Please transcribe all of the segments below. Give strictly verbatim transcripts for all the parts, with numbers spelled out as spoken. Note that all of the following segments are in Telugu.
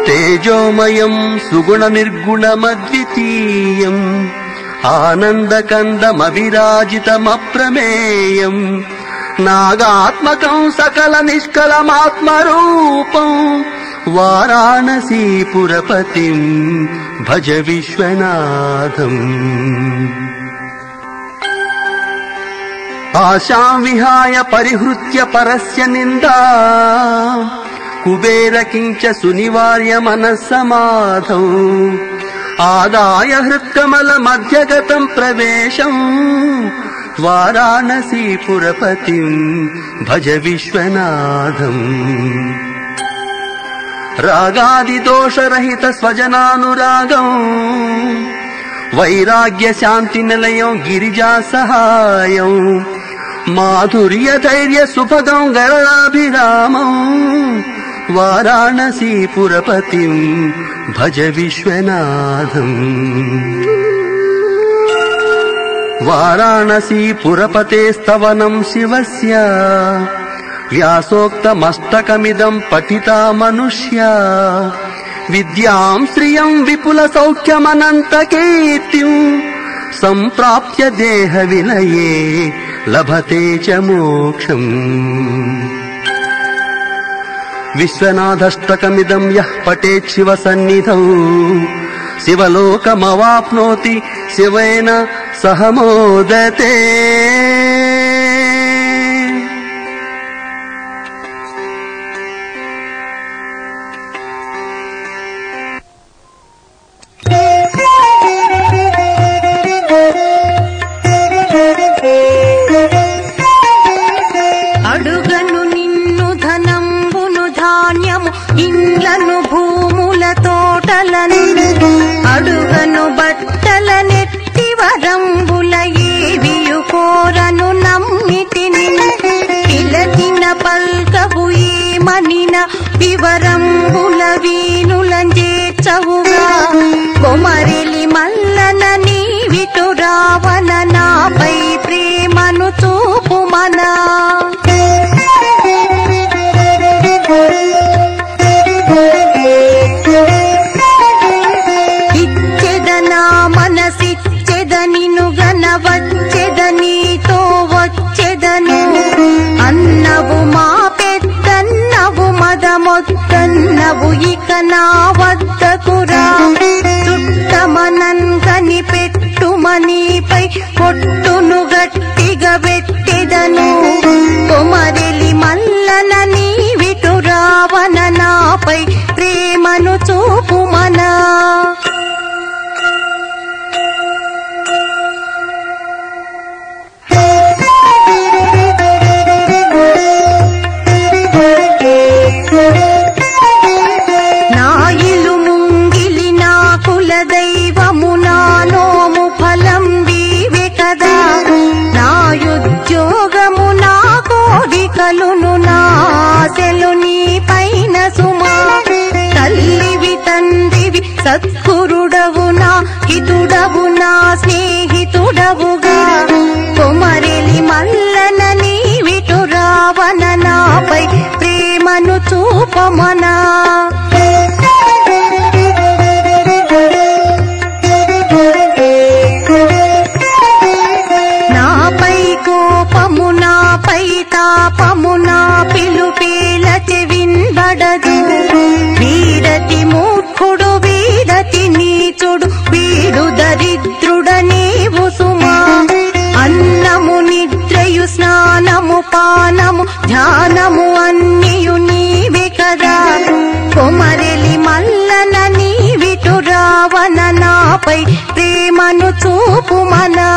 తేజోమయం సుగుణ నిర్గుణమద్వితీయం ఆనందకందమవిరాజితమప్రమేయం నాగాత్మకం సకల నిష్కలమాత్మరూపం వారాణసీపురపతిం భజ విశ్వనాథం. ఆశాం విహాయ పరిహృత్య పరస్య నిందా కుబేర కించ సునివార్య మనస్సమాధౌ ఆదాయ హృత్కమల మధ్యగతం ప్రవేశం వారాణసీపురపతిం భజ విశ్వనాథం. రాగాదిదోషరహిత స్వజనానురాగం వైరాగ్య శాంతి నిలయం గిరిజా సహాయం మాధుర్య ధైర్య సుభగం గరళాభిరామం వారాణసీపురపతిం భజ విశ్వనాథం. వారాణసీపురపతేస్తవనం శివస్య వ్యాసోక్తమస్తకమిదం పఠితా మనుష్యా విద్యాం శ్రియం విపుల సౌఖ్యమనంత కీర్తిం సంప్రాప్య దేహ విలయే లభతే చ మోక్షం. విశ్వనాథష్టకమిదం యః పఠేత్ శివ సన్నిధౌ శివలోకమవాప్నోతి శివేన సహ మోదతే. అడుగను నిన్ను ధనంబును ధాన్యము ఇండ్లను భూముల తోటలను అడుగను బట్టల నెట్టి వరంబుల ఏవియు కోరను నమ్మితిని పిలచిన పల్కబు ఏమనిన వివరంబుల వీనులంజేర్చవుగా కొమరెలి మల్లన నీవిటు రావన నాపై ప్రేమను చూపుమనా. ఇచ్చెదనా మనసిచ్చెదనిను గన వచ్చెదనీతో వచ్చెదను అన్నవు మా పెద్దన్నవు మదమొద్దన్నవు ఇక నా వద్దకురా చుట్టమనన్ కని పెట్టుమనీపై పొట్టును గట్టిగా పెట్టెదను కొమరెలి మల్లన నీవిటు రావన నాపై ప్రేమను చూపుమనా. నా ఇల్లు ముంగిలి నా కుల దైవము నా నోము ఫలం వీవే కదా నా యుద్యోగము నా కోరికలును నా ఆశలు నీ పైన సుమా. తల్లివి తండ్రివి సద్గురుడవు నా హితుడవు నా స్నేహితుడవుగా కొమరెలి మల్లన నీవిటు రావన నాపై ప్రేమను చూపమనా. నాపై కోపము నాపై తాపము నా పిలుపేల చెవింబడదు వీడతి మూర్ఖుడు వీడతి నీచుడు వీడు దరిద్రుడనేవు సుమా. అన్నము నిద్రయు స్నానము పానము ధ్యానము అన్నియు నీవే కదా కొమరెలి మల్లన నీవిటు రావన నాపై ప్రేమను చూపుమనా.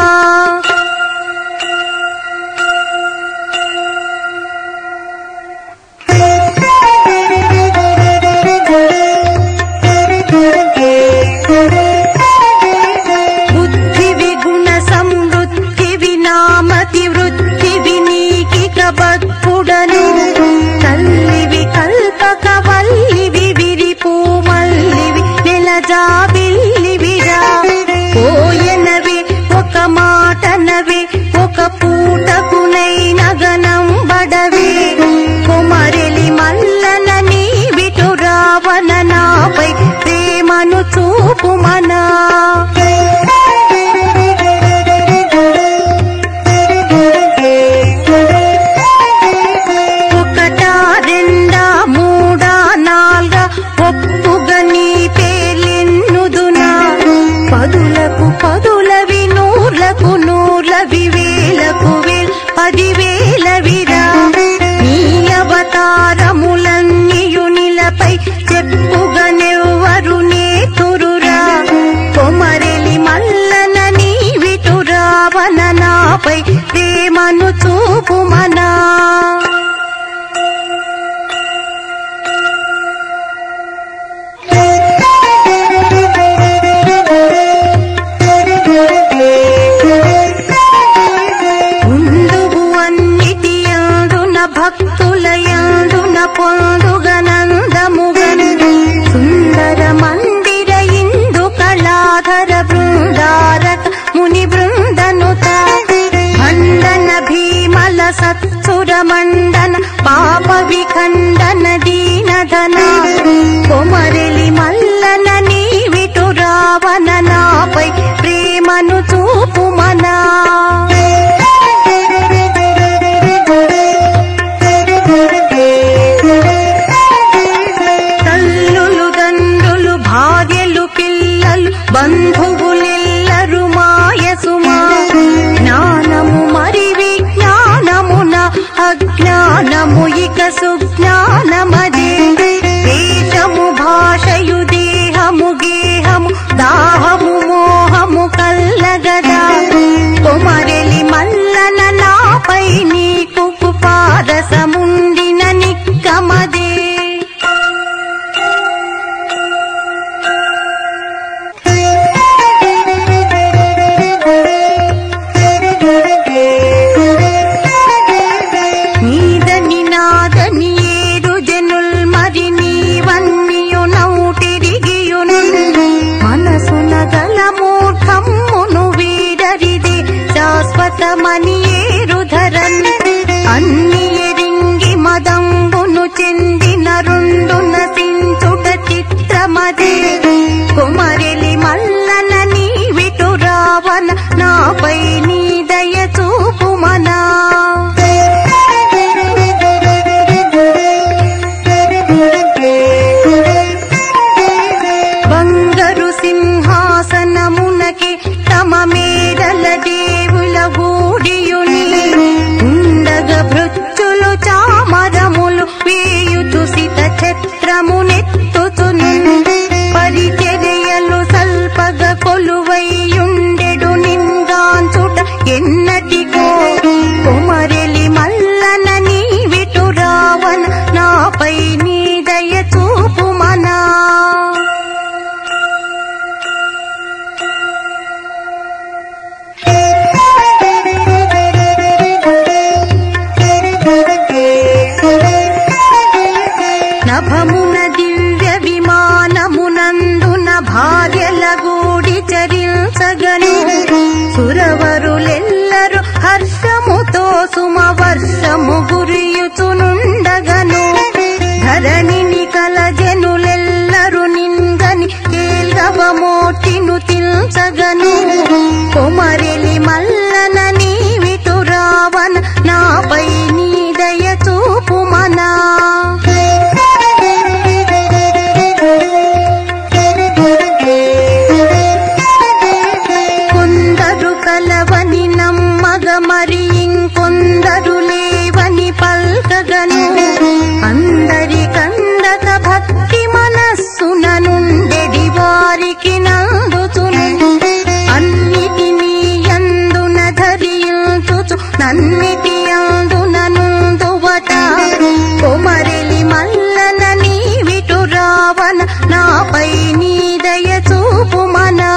బుద్ధివి గుణ సమృద్ధివి నామతి వృద్ధివి నీకిక బద్ధుడను తల్లివి కల్పక వల్లివి విరిపూ మల్లివి నెలజాబిల్లివిరా పోయనవి ఒక చిత్రమని ఏరుధరన్ అన్ని ఎరింగి మదంబును చెందిన రెండు నసించుట చిత్రమదే కుమరెలి మల్లన నీ విటు రావన నాపై నీ దయ చూపుమనా బంగారు సింహాసనమునకి తమ మేడల దేవుల గూడియుని ఉండగ భృత్యులు చామరములు వేయుచు సిత ఛత్రమునెత్తుచును పరిచర్యలు సల్పగ కొలువైయుండెడు నింగాంచుట ఎన్నటికో కుమరెలి మల్లన నీ విటు రావన నాపై నీ దయ చూపుమనా నభమున దివ్య విమానమునందున భార్యల గూడి చరించగను సురవరులెల్లరు హర్షముతో సుమవర్షము గురియుచునుండగను ధరణిని కల జనులెల్లరు నింగని కేల్గవమోటిను తిల్చగను కుమరెలి మల్లన నీ విటు రావన నాపై నీ దయ చూపుమనా కొందరు కలవని నమ్మగ మరి ఇంకొందరు లేవని పల్కగను అందరి కందక భక్తి మనస్సున నుండెడి వారికి నందుచును అన్నిటినీ యందున ధరించుచు నన్నిటి అందున నుందువట కుమరెలి మల్లన నీ విటు రావన నాపై నీ దయ చూపుమనా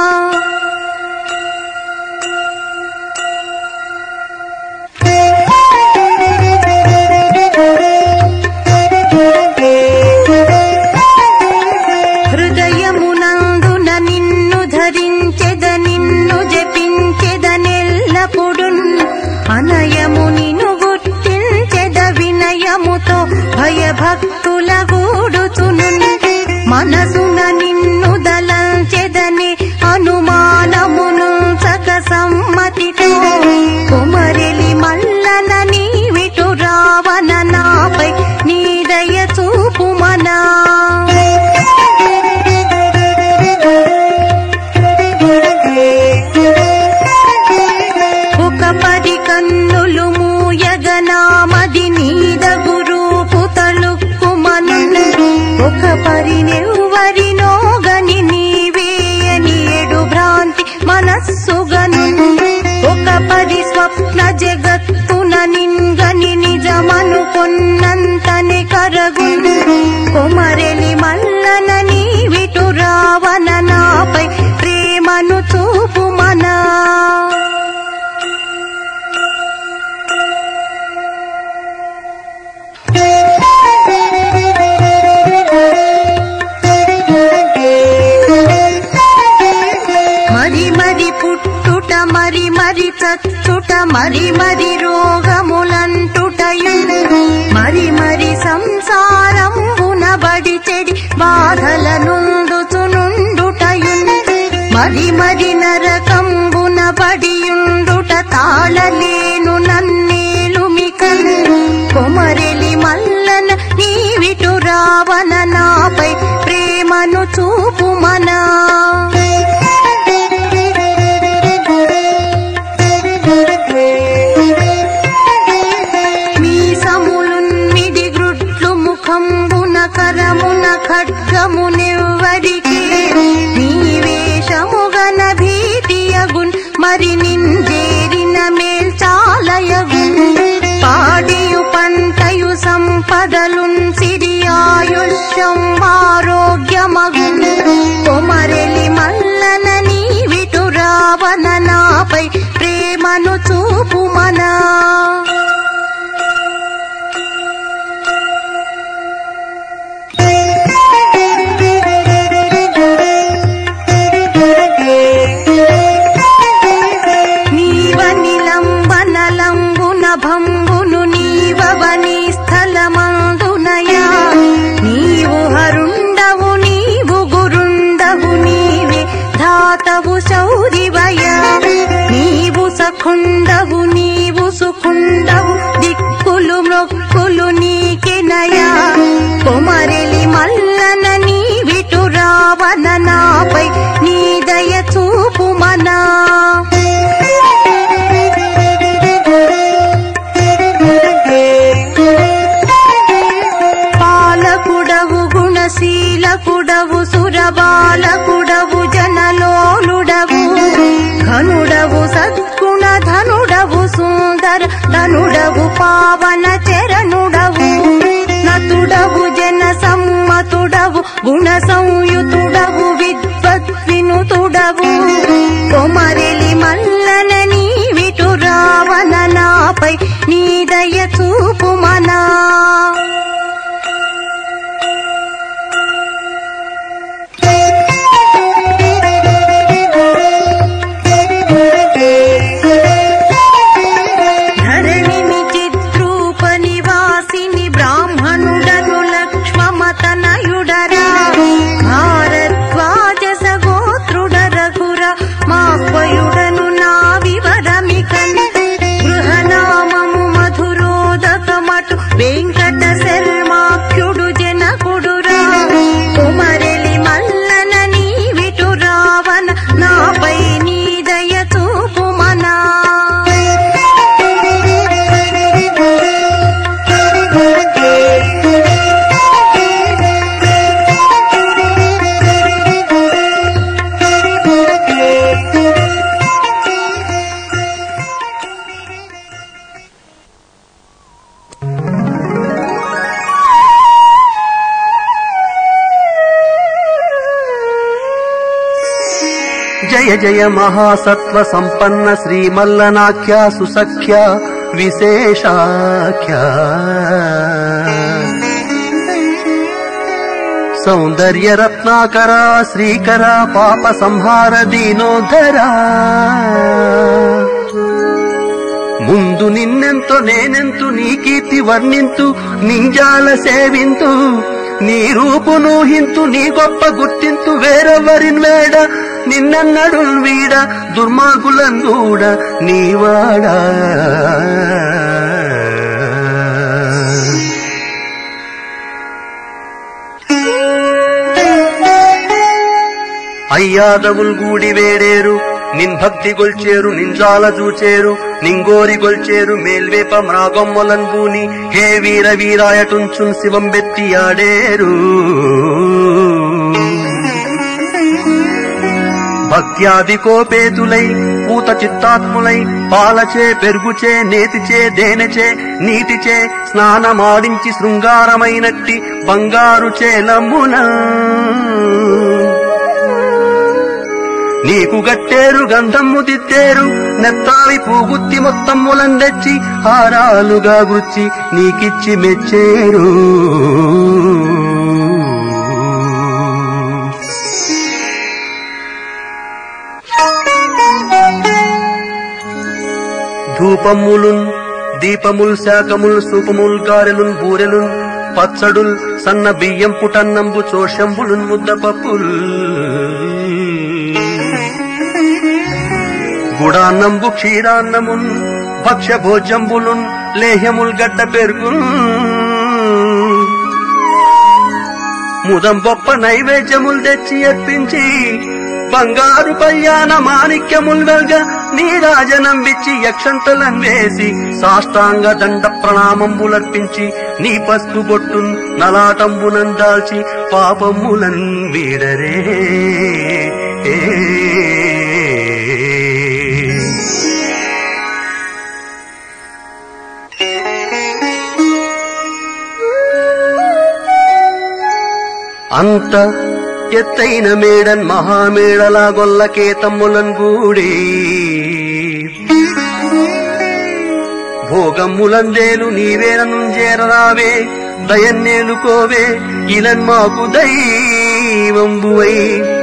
హృదయమునందున నిన్ను ధరించెద నిన్ను జపించెదనెల్లప్పుడు అనయము నిన్ను గుర్తించెద వినయముతో భయభక్తుల గూడుచును మనసున నిన్ను దలంచెదని అనుమానమును సక సమ్మతితో కుమరెలి మల్లన నీ విటు రావన నాపై నీ దయ చూపుమనా ఒక పది కన్నులు మూయగనామది నీద గురూపు తలుక్కుమను ఒక పరినెవ్వరినో గని నీవేయని ఎడు భ్రాంతి మనస్సుగను ఒక పరి స్వప్న జగత్తున నింగని నిజమను కొన్నంతనే కరగును కుమరెలి మల్లన నీ విటు రావన నాపై ప్రేమను చూపుమనా మరి మరి పుట్టుట మరి మరి చచ్చుట మరి మరి రోగములంటుటయు మరి మరి సంసారంబున బడి చెడి బాధల నుండుచునుండుటయు మరి మరి నరకంబున బడియుండుట తాళలేను నన్నేలుమికను కుమరెలి మల్లన నీ విటు రావన నాపై ప్రేమను చూపుమనా మీసములున్మిది గ్రుడ్లు ముఖంబున కరమున ఖడ్గమునెవ్వరికి నీ వేషముగన భీతియగున్ మరి నింజేరిన మేల్చాలయగున్ పాడియు పంటయు సంపదలున్ సిరి ఆయుష్యం ఆరోగ్యమగున్ కుమరెలి మల్లన నీ విటు రావన నాపై ప్రేమను చూపుమనా నీవనిలం సురశీలకుడవు సురబాలకుడవు జనలోలుడవు ఘనుడవు సద్గుణ ధనుడవు సుందర ధనుడవు పావన చరణుడవు నతుడవు జన సమ్మతుడవు గుణ సంయుతుడవు విద్వత్ వినుతుడవు కొమరెలి మల్లన నీ విటు రావణ నాపై నీ దయ చూపుమనా వెంకట శర్మాఖ్యుడు జనకుడురా కుమరెలి మల్లన నీ విటు రావణ నాపై నీ దయ చూపుమనా జయ జయ మహాసత్వ సంపన్న శ్రీమల్లనాఖ్య సుసఖ్య విశేషాఖ్య సౌందర్య రత్నాకర శ్రీకర పాప సంహార దీనోద్ధర ముందు నిన్నెంతో నేనెంతు నీ కీర్తి వర్ణింతు నింజాల సేవింతు నీ రూపును హింతు నీ గొప్ప గుర్తింతు వేరెవరిన్ వేడ నిన్నన్నడు వీడ దుర్మార్గులందూడ నీవాడా అయ్యాదవుల్ గూడి వేడేరు నిన్ భక్తి గొల్చేరు నింజాల చూచేరు నింగోరి గొల్చేరు మేల్వేప మ్రాగొమ్మలన్ భూని హే వీర వీరాయటుంచున్ శివం బెత్తి ఆడేరు భక్త్యాది కోపేతులై పూత చిత్తాత్ములై పాలచే పెరుగుచే నేతిచే దేనచే నీటిచే స్నానమాడించి శృంగారమైనట్టి బంగారు చేలమ్మున నీకు గట్టేరు గంధమ్ము దిద్దేరు నెత్తావి పూగుత్తి మొత్తమ్ములందెచ్చి హారాలుగా గుచ్చి నీకిచ్చి మెచ్చేరు ధూపములున్ దీపముల్ శాకముల్ సూపముల్ గారెలున్ బూరెలున్ పచ్చడుల్ సన్న బియ్యం పుటన్నంబు చోషంబులున్ ముద్దపప్పుల్ గుడాన్నంబు క్షీరాన్నమున్ భక్ష్య భోజంబులున్ లేహ్యముల్ గడ్డ పెరుగున్ ముదం బొప్ప నైవేద్యముల్ తెచ్చి అర్పించి బంగారు పయ్యాన మాణిక్యముల్ వెల్గ నీరాజనం విచ్చి యక్షంతలం వేసి సాష్టాంగ దండ ప్రణామంబులర్పించి నీ పసుపు బొట్టున్ నలాటంబునం దాల్చి పాపములన్ వీడరే అంత ఎత్తైన మేడన్ మహామేడలా గొల్లకేతమ్ములన్ గూడి భోగమ్ములందేలు నీవేననుంజేరరావే దయన్నేలుకోవే ఇలన్ మాకు దైవంబువై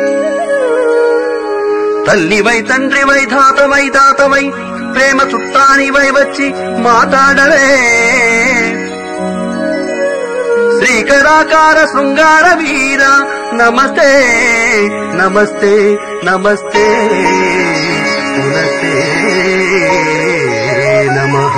తల్లివై తండ్రివై ధాతవై దాతవై ప్రేమ చుట్టానివై వచ్చి మాట్లాడవే శ్రీకరాకార శృంగార వీర నమస్తే నమస్తే నమస్తే పునస్తే నమః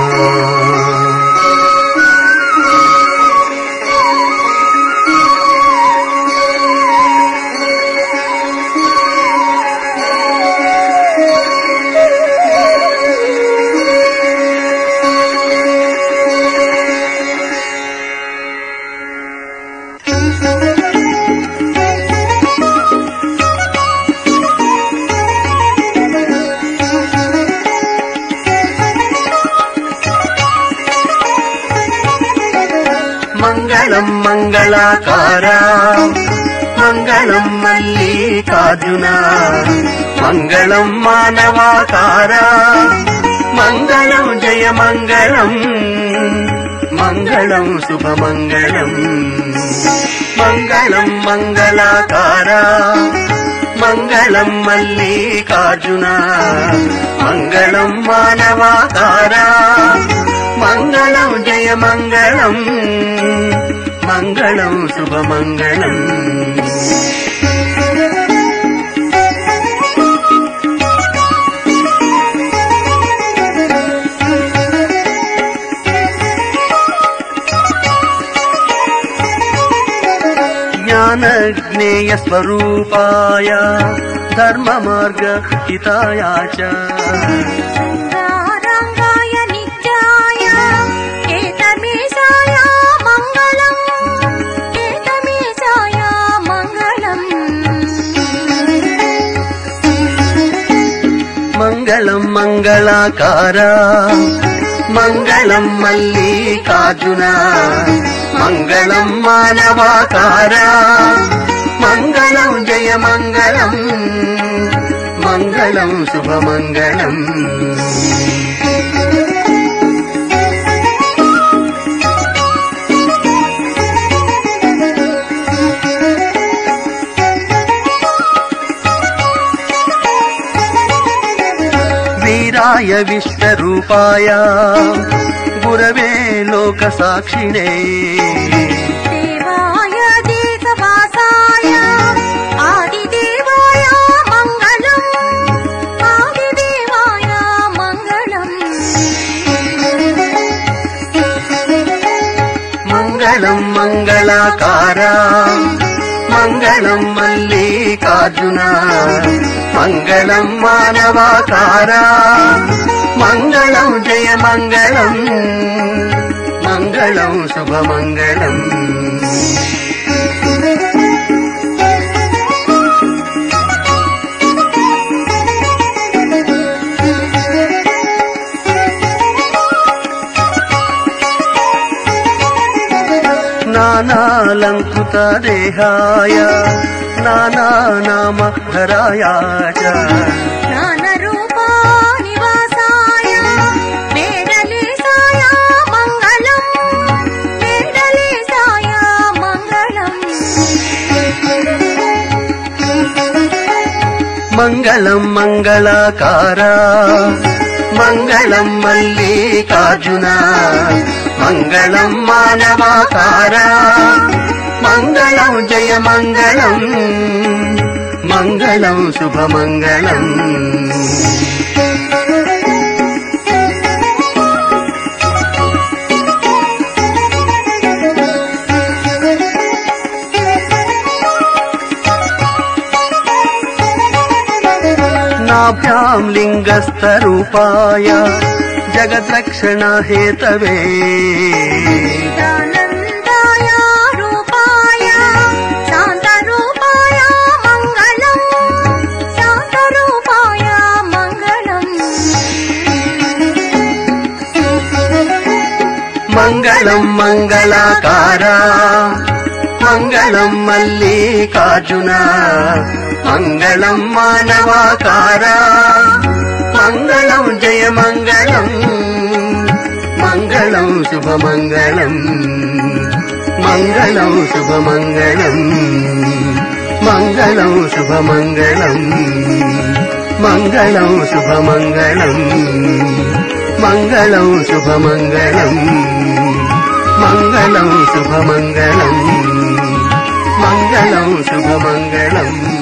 మంగళాకారా మంగళం మల్లికార్జున మంగళం మానవాకారా మంగళం జయ మంగళం మంగళం శుభమంగళం మంగళం మంగళాకారా మంగళం మల్లికార్జున మంగళం మానవాకారా మంగళం జయ మంగళం మంగళం శుభమంగళం జ్ఞానజ్ఞేయ స్వరూపాయ ధర్మ మార్గ హితాయ చ రంగాయ నిత్యాయ కేతమేశాయ మంగళం కేతమేశాయ మంగళం మంగళం మంగళాకారా మంగళం మల్లికార్జున మంగళం మానవాకారా మంగళం జయ మంగళం మంగళం శుభమంగళం వీరాయ విశ్వరూపాయ గురవే లోక సాక్షిణే దేవాయ దేశవాసాయ ఆదిదేవాయ మంగళం ఆదిదేవాయ మంగళం మంగళం మంగళాకారా మంగళం మల్లికార్జున మంగళం మానవాకారా మంగళం జయ మంగళం మంగళం శుభమంగళం నానాలంకృత దేహాయ నానా నామ ధరాయ చ జ్ఞానరూపా నివాసాయ వేదలేశాయ మంగళం వేదలేశాయ మంగళం మంగళం మంగళాకారా మంగళం మల్లికార్జున మంగళం మానవాకారా మంగళం జయ మంగళం మంగళం శుభమంగళం నాభ్యాం లింగస్థరూపాయ జగద్రక్షణ హేతవే చిదానందాయ రూపాయ శాంతరూపాయ మంగళం శాంతరూపాయ మంగళం మంగళం మంగళాకారా మంగళం మల్లికార్జున మంగళం మానవాకారా మంగళం జయ మంగళం మంగళం శుభమంగళం మంగళం శుభమంగళం మంగళం శుభమంగళం మంగళం శుభమంగళం మంగళం శుభమంగళం మంగళం శుభమంగళం మంగళం శుభమంగళం